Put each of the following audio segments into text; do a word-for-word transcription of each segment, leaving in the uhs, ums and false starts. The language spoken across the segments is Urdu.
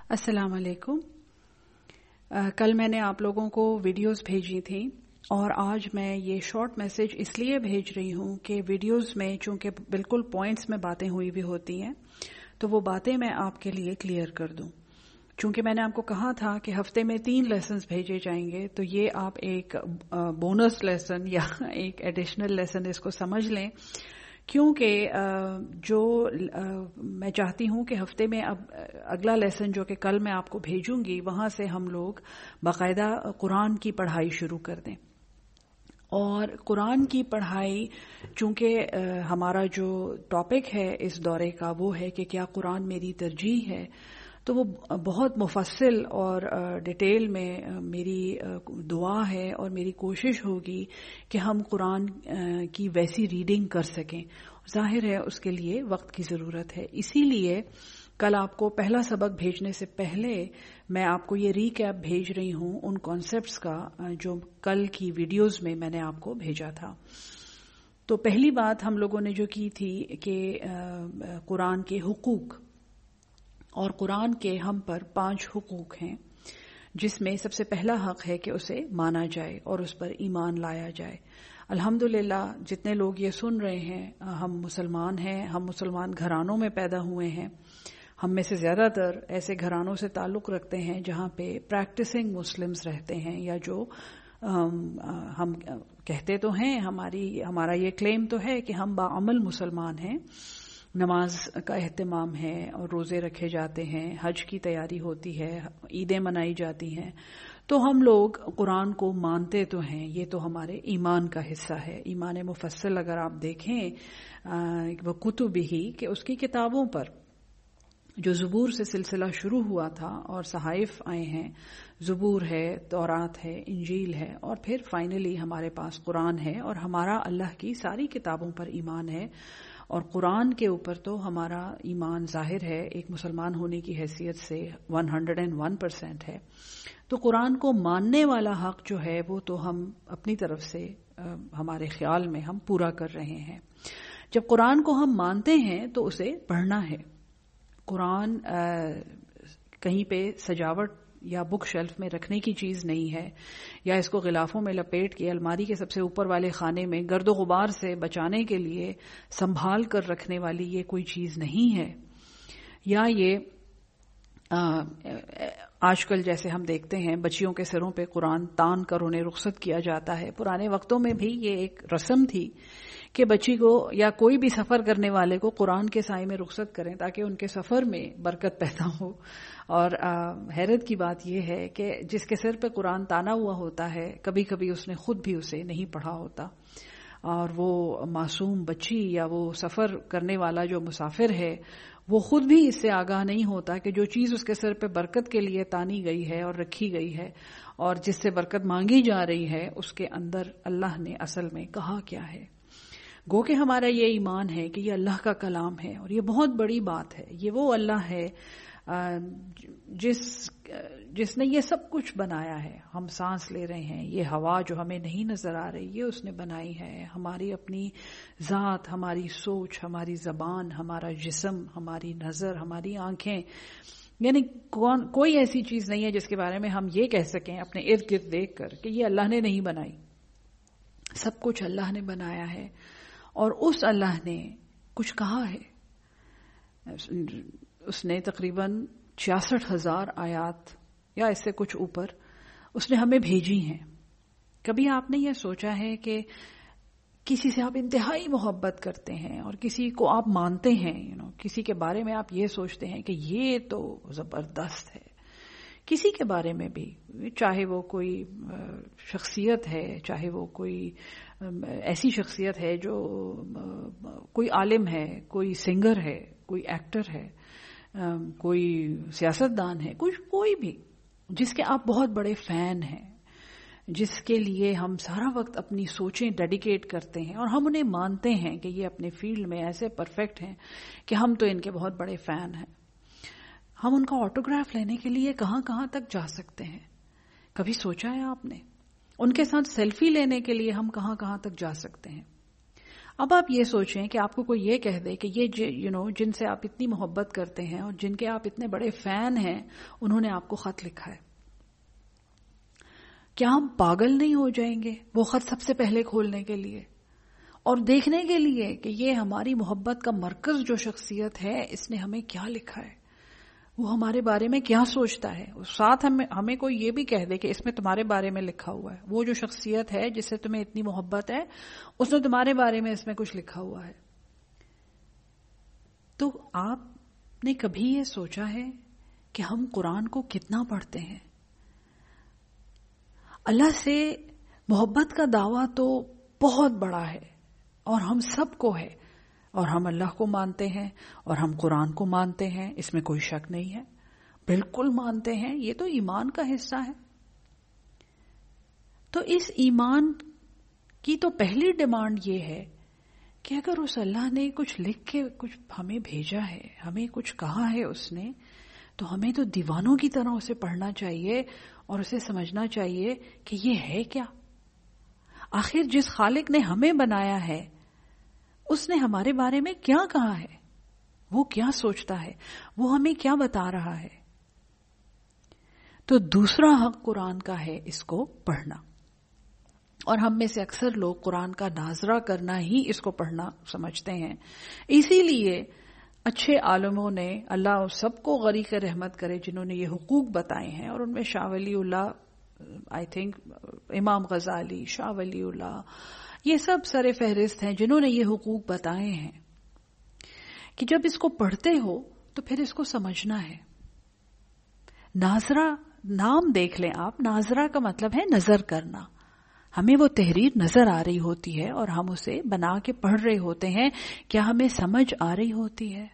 अस्सलाम वालेकुम। कल मैंने आप लोगों को वीडियोस भेजी थी और आज मैं ये शॉर्ट मैसेज इसलिए भेज रही हूँ कि वीडियोस में चूंकि बिल्कुल पॉइंट्स में बातें हुई भी होती हैं तो वो बातें मैं आपके लिए क्लियर कर दूं। चूंकि मैंने आपको कहा था कि हफ्ते में तीन लेसन्स भेजे जाएंगे तो ये आप एक बोनस लेसन या एक एडिशनल लेसन इसको समझ लें, क्योंकि जो मैं चाहती हूं कि हफ्ते में अब अगला लेसन जो कि कल मैं आपको भेजूंगी वहां से हम लोग बाकायदा कुरान की पढ़ाई शुरू कर दें। और कुरान की पढ़ाई चूंकि हमारा जो टॉपिक है इस दौरे का वो है कि क्या कुरान मेरी तरजीह है, तो वो बहुत मुफस्सिल और डिटेल में मेरी दुआ है और मेरी कोशिश होगी कि हम कुरान की वैसी रीडिंग कर सकें। जाहिर है उसके लिए वक्त की ज़रूरत है, इसीलिए कल आपको पहला सबक भेजने से पहले मैं आपको ये रीकैप भेज रही हूँ उन कॉन्सेप्ट्स का जो कल की वीडियोस में मैंने आपको भेजा था। तो पहली बात हम लोगों ने जो की थी कि कुरान के हुकूक, और कुरान के हम पर पांच हुकूक हैं जिसमें सबसे पहला हक है कि उसे माना जाए और उस पर ईमान लाया जाए। अल्हम्दुलिल्लाह जितने लोग ये सुन रहे हैं हम मुसलमान हैं, हम मुसलमान घरानों में पैदा हुए हैं। हम में से ज्यादातर ऐसे घरानों से ताल्लुक रखते हैं जहां पे प्रैक्टिसिंग मुस्लिम्स रहते हैं, या जो हम, हम कहते तो हैं, हमारी हमारा ये क्लेम तो है कि हम बाअमल मुसलमान हैं। नमाज का एहतमाम है और रोजे रखे जाते हैं, हज की तैयारी होती है, ईदें मनाई जाती हैं, तो हम लोग कुरान को मानते तो हैं। ये तो हमारे ईमान का हिस्सा है। ईमान मुफस्सल अगर आप देखें वो कुतुब ही कि उसकी किताबों पर जो ज़बूर से सिलसिला शुरू हुआ था और सहाइफ आए हैं, ज़बूर है, तौरात है, इंजील है, और फिर फाइनली हमारे पास कुरान है, और हमारा अल्लाह की सारी किताबों पर ईमान है। और कुरान के ऊपर तो हमारा ईमान जाहिर है एक मुसलमान होने की हैसियत से एक सौ एक परसेंट है। तो कुरान को मानने वाला हक जो है वो तो हम अपनी तरफ से हमारे ख्याल में हम पूरा कर रहे हैं। जब कुरान को हम मानते हैं तो उसे पढ़ना है। कुरान कहीं पे सजावट या बुक शेल्फ में रखने की चीज नहीं है, या इसको गिलाफों में लपेट के अलमारी के सबसे ऊपर वाले खाने में गर्दो गुबार से बचाने के लिए संभाल कर रखने वाली ये कोई चीज नहीं है। या ये आ, आजकल जैसे हम देखते हैं बच्चियों के सिरों पे कुरान तान कर उन्हें रुखसत किया जाता है। पुराने वक्तों में भी ये एक रस्म थी कि बच्ची को या कोई भी सफर करने वाले को कुरान के साए में रुखसत करें ताकि उनके सफर में बरकत पैदा हो। और हैरत की बात यह है कि जिसके सिर पे कुरान ताना हुआ होता है कभी कभी उसने खुद भी उसे नहीं पढ़ा होता, और वो मासूम बच्ची या वो सफर करने वाला जो मुसाफिर है वो खुद भी इससे आगाह नहीं होता कि जो चीज उसके सिर पे बरकत के लिए तानी गई है और रखी गई है और जिससे बरकत मांगी जा रही है उसके अंदर अल्लाह ने असल में कहा क्या है। गो कि हमारा ये ईमान है कि ये अल्लाह का कलाम है, और ये बहुत बड़ी बात है। ये वो अल्लाह है जिस जिसने ये सब कुछ बनाया है। हम सांस ले रहे हैं, ये हवा जो हमें नहीं नजर आ रही ये उसने बनाई है। हमारी अपनी जात, हमारी सोच, हमारी जबान, हमारा जिस्म, हमारी नजर, हमारी आंखें, यानी कौन कोई ऐसी चीज नहीं है जिसके बारे में हम ये कह सकें अपने इर्द गिर्द देख कर कि ये अल्लाह ने नहीं बनाई। सब कुछ अल्लाह ने बनाया है, और उस अल्लाह ने कुछ कहा है। उसने तकरीबन छियासठ हजार आयात या इससे कुछ ऊपर उसने हमें भेजी हैं। कभी आपने ये सोचा है कि किसी से आप इंतहाई मोहब्बत करते हैं और किसी को आप मानते हैं, यू नो किसी के बारे में आप ये सोचते हैं कि ये तो जबरदस्त है। किसी के बारे में भी, चाहे वो कोई शख्सियत है, चाहे वो कोई ऐसी शख्सियत है जो कोई आलिम है, कोई सिंगर है, कोई एक्टर है, कोई सियासतदान है, कुछ कोई भी जिसके आप बहुत बड़े फैन हैं, जिसके लिए हम सारा वक्त अपनी सोचें डेडिकेट करते हैं और हम उन्हें मानते हैं कि ये अपने फील्ड में ऐसे परफेक्ट हैं कि हम तो इनके बहुत बड़े फैन हैं। हम उनका ऑटोग्राफ लेने के लिए कहां कहां तक जा सकते हैं, कभी सोचा है आपने? उनके साथ सेल्फी लेने के लिए हम कहां कहां तक जा सकते हैं? اب آپ یہ سوچیں کہ آپ کو کوئی یہ کہہ دے کہ یہ یو نو جن سے آپ اتنی محبت کرتے ہیں اور جن کے آپ اتنے بڑے فین ہیں انہوں نے آپ کو خط لکھا ہے، کیا ہم پاگل نہیں ہو جائیں گے وہ خط سب سے پہلے کھولنے کے لیے اور دیکھنے کے لیے کہ یہ ہماری محبت کا مرکز جو شخصیت ہے اس نے ہمیں کیا لکھا ہے، وہ ہمارے بارے میں کیا سوچتا ہے، ساتھ ہمیں ہمیں کوئی یہ بھی کہہ دے کہ اس میں تمہارے بارے میں لکھا ہوا ہے، وہ جو شخصیت ہے جس سے تمہیں اتنی محبت ہے اس نے تمہارے بارے میں اس میں کچھ لکھا ہوا ہے، تو آپ نے کبھی یہ سوچا ہے کہ ہم قرآن کو کتنا پڑھتے ہیں؟ اللہ سے محبت کا دعویٰ تو بہت بڑا ہے اور ہم سب کو ہے، اور ہم اللہ کو مانتے ہیں اور ہم قرآن کو مانتے ہیں، اس میں کوئی شک نہیں ہے، بالکل مانتے ہیں، یہ تو ایمان کا حصہ ہے۔ تو اس ایمان کی تو پہلی ڈیمانڈ یہ ہے کہ اگر اس اللہ نے کچھ لکھ کے کچھ ہمیں بھیجا ہے، ہمیں کچھ کہا ہے اس نے، تو ہمیں تو دیوانوں کی طرح اسے پڑھنا چاہیے اور اسے سمجھنا چاہیے کہ یہ ہے کیا۔ آخر جس خالق نے ہمیں بنایا ہے اس نے ہمارے بارے میں کیا کہا ہے، وہ کیا سوچتا ہے، وہ ہمیں کیا بتا رہا ہے۔ تو دوسرا حق قرآن کا ہے اس کو پڑھنا، اور ہم میں سے اکثر لوگ قرآن کا ناظرہ کرنا ہی اس کو پڑھنا سمجھتے ہیں۔ اسی لیے اچھے عالموں نے، اللہ سب کو غریق رحمت کرے، جنہوں نے یہ حقوق بتائے ہیں، اور ان میں شاہ ولی اللہ، آئی تھنک امام غزالی، شاہ ولی اللہ، یہ سب سر فہرست ہیں جنہوں نے یہ حقوق بتائے ہیں کہ جب اس کو پڑھتے ہو تو پھر اس کو سمجھنا ہے۔ ناظرہ، نام دیکھ لیں آپ، ناظرہ کا مطلب ہے نظر کرنا۔ ہمیں وہ تحریر نظر آ رہی ہوتی ہے اور ہم اسے بنا کے پڑھ رہے ہوتے ہیں، کیا ہمیں سمجھ آ رہی ہوتی ہے؟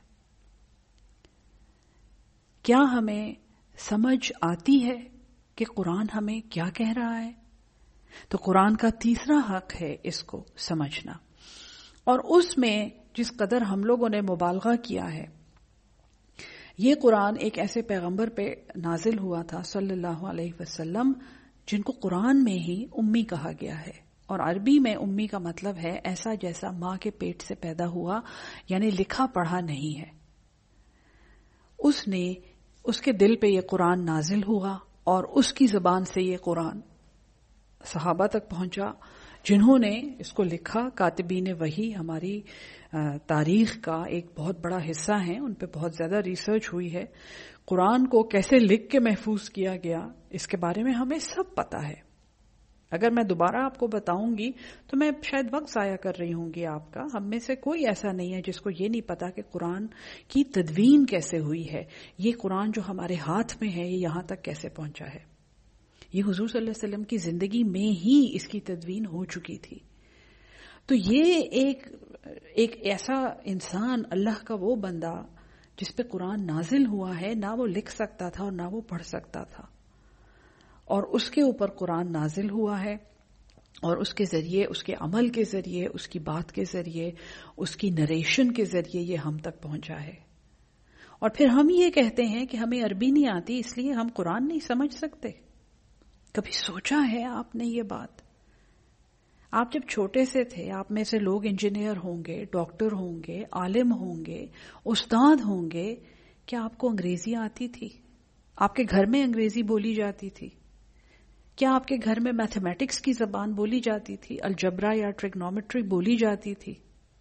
کیا ہمیں سمجھ آتی ہے کہ قرآن ہمیں کیا کہہ رہا ہے؟ تو قرآن کا تیسرا حق ہے اس کو سمجھنا، اور اس میں جس قدر ہم لوگوں نے مبالغہ کیا ہے، یہ قرآن ایک ایسے پیغمبر پہ نازل ہوا تھا صلی اللہ علیہ وسلم جن کو قرآن میں ہی امی کہا گیا ہے، اور عربی میں امی کا مطلب ہے ایسا جیسا ماں کے پیٹ سے پیدا ہوا، یعنی لکھا پڑھا نہیں ہے۔ اس نے، اس کے دل پہ یہ قرآن نازل ہوا اور اس کی زبان سے یہ قرآن صحابہ تک پہنچا، جنہوں نے اس کو لکھا۔ کاتبین وحی ہماری تاریخ کا ایک بہت بڑا حصہ ہیں، ان پہ بہت زیادہ ریسرچ ہوئی ہے۔ قرآن کو کیسے لکھ کے محفوظ کیا گیا اس کے بارے میں ہمیں سب پتا ہے۔ اگر میں دوبارہ آپ کو بتاؤں گی تو میں شاید وقت ضائع کر رہی ہوں گی آپ کا۔ ہم میں سے کوئی ایسا نہیں ہے جس کو یہ نہیں پتا کہ قرآن کی تدوین کیسے ہوئی ہے، یہ قرآن جو ہمارے ہاتھ میں ہے یہ یہاں تک کیسے پہنچا ہے۔ یہ حضور صلی اللہ علیہ وسلم کی زندگی میں ہی اس کی تدوین ہو چکی تھی۔ تو یہ ایک ایک ایسا انسان، اللہ کا وہ بندہ جس پہ قرآن نازل ہوا ہے، نہ وہ لکھ سکتا تھا اور نہ وہ پڑھ سکتا تھا، اور اس کے اوپر قرآن نازل ہوا ہے، اور اس کے ذریعے، اس کے عمل کے ذریعے، اس کی بات کے ذریعے، اس کی نریشن کے ذریعے یہ ہم تک پہنچا ہے۔ اور پھر ہم یہ کہتے ہیں کہ ہمیں عربی نہیں آتی اس لیے ہم قرآن نہیں سمجھ سکتے۔ کبھی سوچا ہے آپ نے یہ بات؟ آپ جب چھوٹے سے تھے، آپ میں سے لوگ انجینئر ہوں گے، ڈاکٹر ہوں گے، عالم ہوں گے، استاد ہوں گے، کیا آپ کو انگریزی آتی تھی؟ آپ کے گھر میں انگریزی بولی جاتی تھی؟ کیا آپ کے گھر میں میتھمیٹکس کی زبان بولی جاتی تھی؟ الجبرا یا ٹریگنومیٹری بولی جاتی تھی؟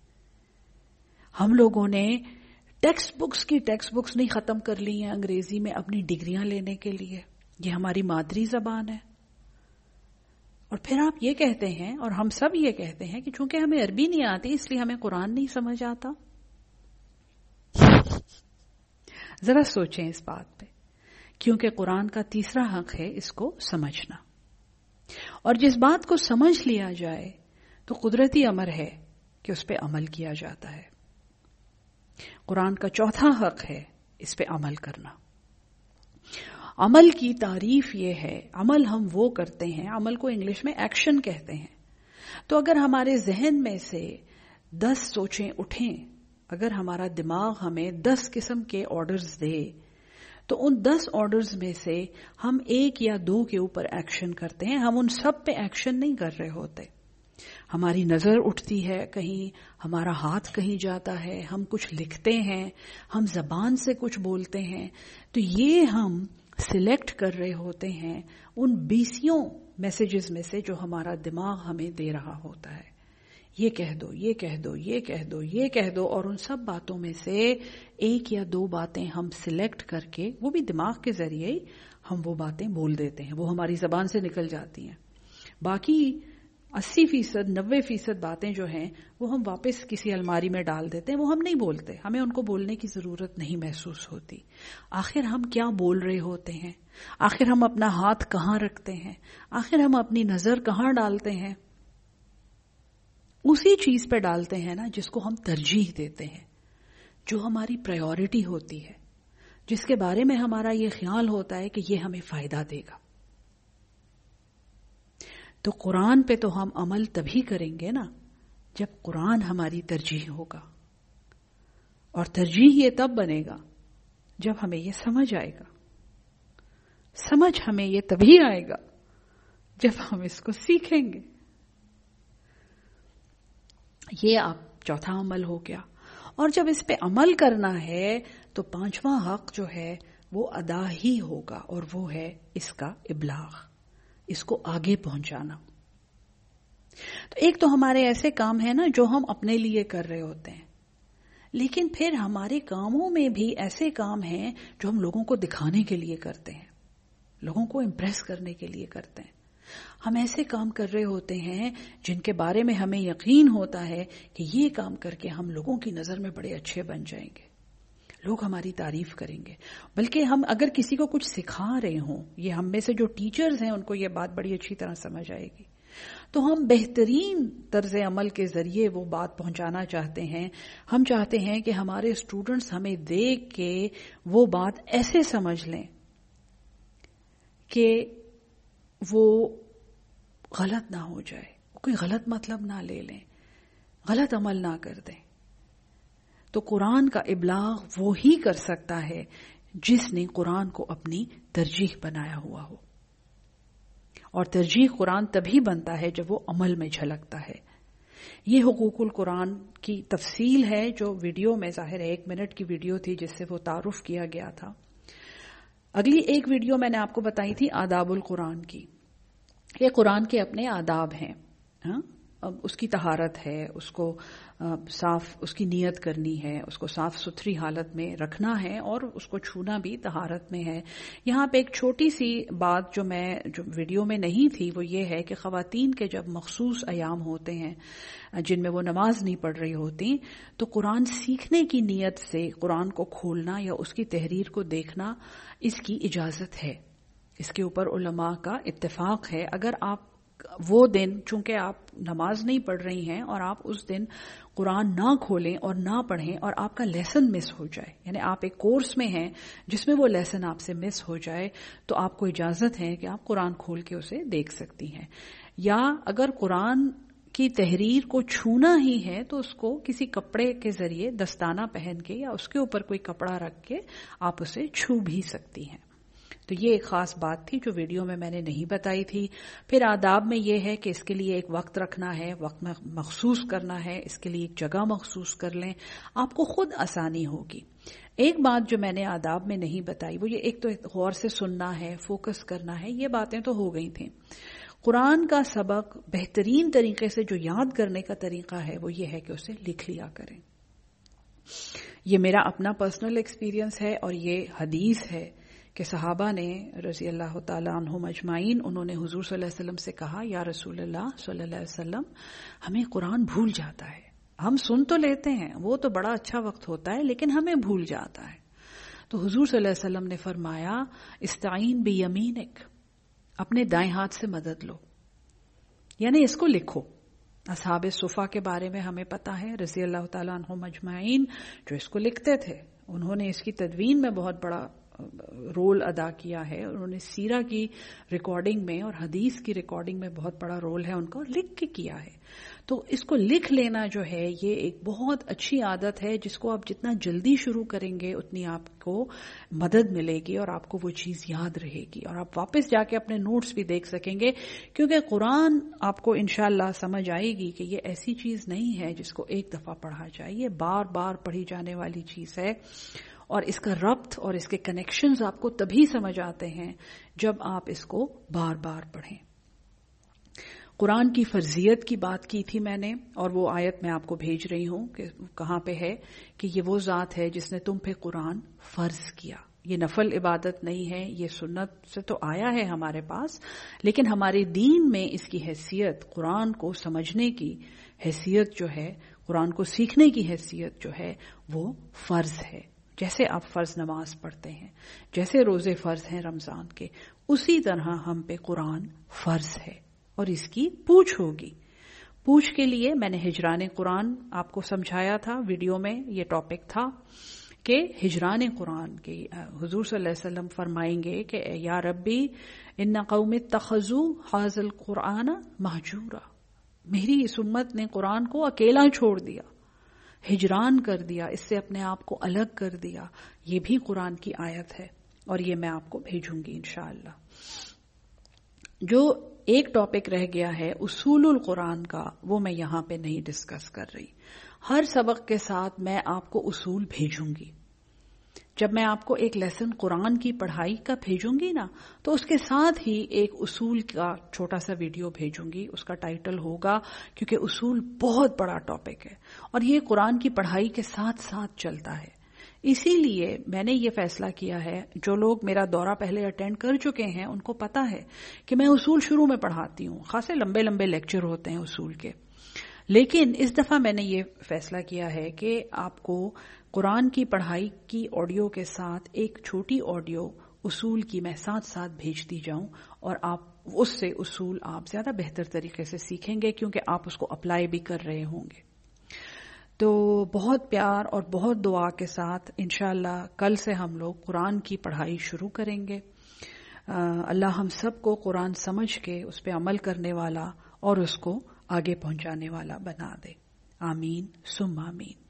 ہم لوگوں نے ٹیکسٹ بکس کی ٹیکسٹ بکس نہیں ختم کر لی ہیں انگریزی میں اپنی ڈگریاں لینے کے لیے۔ یہ ہماری مادری زبان ہے، اور پھر آپ یہ کہتے ہیں، اور ہم سب یہ کہتے ہیں کہ چونکہ ہمیں عربی نہیں آتی اس لیے ہمیں قرآن نہیں سمجھ آتا۔ ذرا سوچیں اس بات پہ، کیونکہ قرآن کا تیسرا حق ہے اس کو سمجھنا، اور جس بات کو سمجھ لیا جائے تو قدرتی امر ہے کہ اس پہ عمل کیا جاتا ہے۔ قرآن کا چوتھا حق ہے اس پہ عمل کرنا۔ عمل کی تعریف یہ ہے، عمل ہم وہ کرتے ہیں، عمل کو انگلش میں ایکشن کہتے ہیں۔ تو اگر ہمارے ذہن میں سے دس سوچیں اٹھیں، اگر ہمارا دماغ ہمیں دس قسم کے آرڈرز دے، تو ان دس آرڈرز میں سے ہم ایک یا دو کے اوپر ایکشن کرتے ہیں، ہم ان سب پہ ایکشن نہیں کر رہے ہوتے۔ ہماری نظر اٹھتی ہے کہیں، ہمارا ہاتھ کہیں جاتا ہے، ہم کچھ لکھتے ہیں، ہم زبان سے کچھ بولتے ہیں، تو یہ ہم سلیکٹ کر رہے ہوتے ہیں ان بیسیوں میسیجز میں سے جو ہمارا دماغ ہمیں دے رہا ہوتا ہے. یہ کہہ دو، یہ کہہ دو، یہ کہہ دو، یہ کہہ دو، اور ان سب باتوں میں سے ایک یا دو باتیں ہم سلیکٹ کر کے، وہ بھی دماغ کے ذریعے ہم وہ باتیں بول دیتے ہیں، وہ ہماری زبان سے نکل جاتی ہیں. باقی اسی فیصد نوے فیصد باتیں جو ہیں وہ ہم واپس کسی الماری میں ڈال دیتے ہیں، وہ ہم نہیں بولتے، ہمیں ان کو بولنے کی ضرورت نہیں محسوس ہوتی. آخر ہم کیا بول رہے ہوتے ہیں؟ آخر ہم اپنا ہاتھ کہاں رکھتے ہیں؟ آخر ہم اپنی نظر کہاں ڈالتے ہیں؟ اسی چیز پہ ڈالتے ہیں نا جس کو ہم ترجیح دیتے ہیں، جو ہماری پرائیورٹی ہوتی ہے، جس کے بارے میں ہمارا یہ خیال ہوتا ہے کہ یہ ہمیں فائدہ دے گا. تو قرآن پہ تو ہم عمل تبھی کریں گے نا جب قرآن ہماری ترجیح ہوگا، اور ترجیح یہ تب بنے گا جب ہمیں یہ سمجھ آئے گا. سمجھ ہمیں یہ تبھی آئے گا جب ہم اس کو سیکھیں گے. یہ آپ چوتھا عمل ہو گیا. اور جب اس پہ عمل کرنا ہے تو پانچواں حق جو ہے وہ ادا ہی ہوگا، اور وہ ہے اس کا ابلاغ، اس کو آگے پہنچانا. تو ایک تو ہمارے ایسے کام ہیں نا جو ہم اپنے لیے کر رہے ہوتے ہیں، لیکن پھر ہمارے کاموں میں بھی ایسے کام ہیں جو ہم لوگوں کو دکھانے کے لیے کرتے ہیں، لوگوں کو امپریس کرنے کے لیے کرتے ہیں. ہم ایسے کام کر رہے ہوتے ہیں جن کے بارے میں ہمیں یقین ہوتا ہے کہ یہ کام کر کے ہم لوگوں کی نظر میں بڑے اچھے بن جائیں گے، لوگ ہماری تعریف کریں گے. بلکہ ہم اگر کسی کو کچھ سکھا رہے ہوں، یہ ہم میں سے جو ٹیچرز ہیں ان کو یہ بات بڑی اچھی طرح سمجھ آئے گی، تو ہم بہترین طرز عمل کے ذریعے وہ بات پہنچانا چاہتے ہیں. ہم چاہتے ہیں کہ ہمارے اسٹوڈنٹس ہمیں دیکھ کے وہ بات ایسے سمجھ لیں کہ وہ غلط نہ ہو جائے، کوئی غلط مطلب نہ لے لیں، غلط عمل نہ کر دیں. تو قرآن کا ابلاغ وہ ہی کر سکتا ہے جس نے قرآن کو اپنی ترجیح بنایا ہوا ہو، اور ترجیح قرآن تبھی بنتا ہے جب وہ عمل میں جھلکتا ہے. یہ حقوق القرآن کی تفصیل ہے جو ویڈیو میں ظاہر ہے ایک منٹ کی ویڈیو تھی جس سے وہ تعارف کیا گیا تھا. اگلی ایک ویڈیو میں نے آپ کو بتائی تھی آداب القرآن کی. یہ قرآن کے اپنے آداب ہیں. ہاں، اب اس کی طہارت ہے، اس کو صاف، اس کی نیت کرنی ہے، اس کو صاف ستھری حالت میں رکھنا ہے، اور اس کو چھونا بھی طہارت میں ہے. یہاں پہ ایک چھوٹی سی بات جو میں جو ویڈیو میں نہیں تھی وہ یہ ہے کہ خواتین کے جب مخصوص ایام ہوتے ہیں جن میں وہ نماز نہیں پڑھ رہی ہوتی، تو قرآن سیکھنے کی نیت سے قرآن کو کھولنا یا اس کی تحریر کو دیکھنا، اس کی اجازت ہے. اس کے اوپر علماء کا اتفاق ہے. اگر آپ وہ دن، چونکہ آپ نماز نہیں پڑھ رہی ہیں اور آپ اس دن قرآن نہ کھولیں اور نہ پڑھیں اور آپ کا لیسن مس ہو جائے، یعنی آپ ایک کورس میں ہیں جس میں وہ لیسن آپ سے مس ہو جائے، تو آپ کو اجازت ہے کہ آپ قرآن کھول کے اسے دیکھ سکتی ہیں. یا اگر قرآن کی تحریر کو چھونا ہی ہے تو اس کو کسی کپڑے کے ذریعے دستانہ پہن کے یا اس کے اوپر کوئی کپڑا رکھ کے آپ اسے چھو بھی سکتی ہیں. تو یہ ایک خاص بات تھی جو ویڈیو میں میں نے نہیں بتائی تھی. پھر آداب میں یہ ہے کہ اس کے لیے ایک وقت رکھنا ہے، وقت مخصوص کرنا ہے، اس کے لیے ایک جگہ مخصوص کر لیں، آپ کو خود آسانی ہوگی. ایک بات جو میں نے آداب میں نہیں بتائی وہ یہ، ایک تو غور سے سننا ہے، فوکس کرنا ہے، یہ باتیں تو ہو گئی تھیں. قرآن کا سبق بہترین طریقے سے جو یاد کرنے کا طریقہ ہے وہ یہ ہے کہ اسے لکھ لیا کریں. یہ میرا اپنا پرسنل ایکسپیرینس ہے، اور یہ حدیث ہے کہ صحابہ نے رضی اللہ تعالیٰ عنہم اجمعین، انہوں نے حضور صلی اللہ علیہ وسلم سے کہا، یا رسول اللہ صلی اللہ علیہ وسلم، ہمیں قرآن بھول جاتا ہے، ہم سن تو لیتے ہیں، وہ تو بڑا اچھا وقت ہوتا ہے، لیکن ہمیں بھول جاتا ہے. تو حضور صلی اللہ علیہ وسلم نے فرمایا، استعین بیمینک، اپنے دائیں ہاتھ سے مدد لو، یعنی اس کو لکھو. اصحاب صفا کے بارے میں ہمیں پتا ہے رضی اللہ تعالیٰ عنہم اجمعین، جو اس کو لکھتے تھے، انہوں نے اس کی تدوین میں بہت بڑا رول ادا کیا ہے. انہوں نے سیرہ کی ریکارڈنگ میں اور حدیث کی ریکارڈنگ میں بہت بڑا رول ہے ان کا، اور لکھ کے کیا ہے. تو اس کو لکھ لینا جو ہے یہ ایک بہت اچھی عادت ہے جس کو آپ جتنا جلدی شروع کریں گے اتنی آپ کو مدد ملے گی اور آپ کو وہ چیز یاد رہے گی، اور آپ واپس جا کے اپنے نوٹس بھی دیکھ سکیں گے. کیونکہ قرآن آپ کو انشاءاللہ سمجھ آئے گی کہ یہ ایسی چیز نہیں ہے جس کو ایک دفعہ پڑھا جائے، یہ بار بار پڑھی جانے والی چیز ہے. اور اس کا ربط اور اس کے کنیکشنز آپ کو تبھی سمجھ آتے ہیں جب آپ اس کو بار بار پڑھیں. قرآن کی فرضیت کی بات کی تھی میں نے، اور وہ آیت میں آپ کو بھیج رہی ہوں کہ کہاں پہ ہے کہ یہ وہ ذات ہے جس نے تم پہ قرآن فرض کیا. یہ نفل عبادت نہیں ہے، یہ سنت سے تو آیا ہے ہمارے پاس، لیکن ہمارے دین میں اس کی حیثیت، قرآن کو سمجھنے کی حیثیت جو ہے، قرآن کو سیکھنے کی حیثیت جو ہے وہ فرض ہے. جیسے آپ فرض نماز پڑھتے ہیں، جیسے روزے فرض ہیں رمضان کے، اسی طرح ہم پہ قرآن فرض ہے اور اس کی پوچھ ہوگی. پوچھ کے لیے میں نے ہجران قرآن آپ کو سمجھایا تھا، ویڈیو میں یہ ٹاپک تھا کہ ہجران قرآن کے حضور صلی اللہ علیہ وسلم فرمائیں گے کہ یا ربی ان قوم اتخذوا ھذا القرآن مہجورا، میری اس امت نے قرآن کو اکیلا چھوڑ دیا، ہجران کر دیا، اس سے اپنے آپ کو الگ کر دیا. یہ بھی قرآن کی آیت ہے اور یہ میں آپ کو بھیجوں گی انشاءاللہ. جو ایک ٹاپک رہ گیا ہے اصول القرآن کا، وہ میں یہاں پہ نہیں ڈسکس کر رہی. ہر سبق کے ساتھ میں آپ کو اصول بھیجوں گی. جب میں آپ کو ایک لیسن قرآن کی پڑھائی کا بھیجوں گی نا، تو اس کے ساتھ ہی ایک اصول کا چھوٹا سا ویڈیو بھیجوں گی. اس کا ٹائٹل ہوگا، کیونکہ اصول بہت بڑا ٹاپک ہے اور یہ قرآن کی پڑھائی کے ساتھ ساتھ چلتا ہے. اسی لیے میں نے یہ فیصلہ کیا ہے، جو لوگ میرا دورہ پہلے اٹینڈ کر چکے ہیں ان کو پتا ہے کہ میں اصول شروع میں پڑھاتی ہوں. خاصے لمبے لمبے لیکچر ہوتے ہیں اصول کے، لیکن اس دفعہ میں نے یہ فیصلہ کیا ہے کہ آپ کو قرآن کی پڑھائی کی آڈیو کے ساتھ ایک چھوٹی آڈیو اصول کی میں ساتھ ساتھ بھیجتی جاؤں، اور آپ اس سے اصول آپ زیادہ بہتر طریقے سے سیکھیں گے کیونکہ آپ اس کو اپلائی بھی کر رہے ہوں گے. تو بہت پیار اور بہت دعا کے ساتھ انشاءاللہ کل سے ہم لوگ قرآن کی پڑھائی شروع کریں گے. اللہ ہم سب کو قرآن سمجھ کے اس پہ عمل کرنے والا اور اس کو آگے پہنچانے والا بنا دے. آمین ثم آمین.